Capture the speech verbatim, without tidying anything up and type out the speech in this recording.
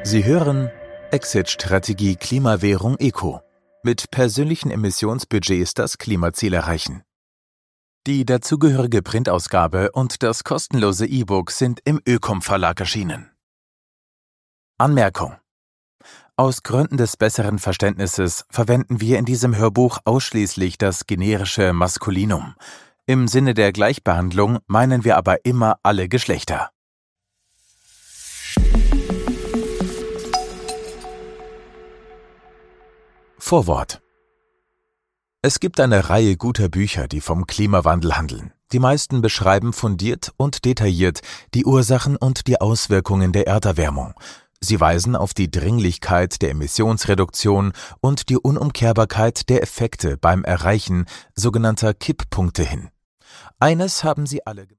Sie hören Exit-Strategie Klimawährung Eco. Mit persönlichen Emissionsbudgets das Klimaziel erreichen. Die dazugehörige Printausgabe und das kostenlose E-Book sind im Ökom Verlag erschienen. Anmerkung: Aus Gründen des besseren Verständnisses verwenden wir in diesem Hörbuch ausschließlich das generische Maskulinum. Im Sinne der Gleichbehandlung meinen wir aber immer alle Geschlechter. Vorwort: Es gibt eine Reihe guter Bücher, die vom Klimawandel handeln. Die meisten beschreiben fundiert und detailliert die Ursachen und die Auswirkungen der Erderwärmung. Sie weisen auf die Dringlichkeit der Emissionsreduktion und die Unumkehrbarkeit der Effekte beim Erreichen sogenannter Kipppunkte hin. Eines haben sie alle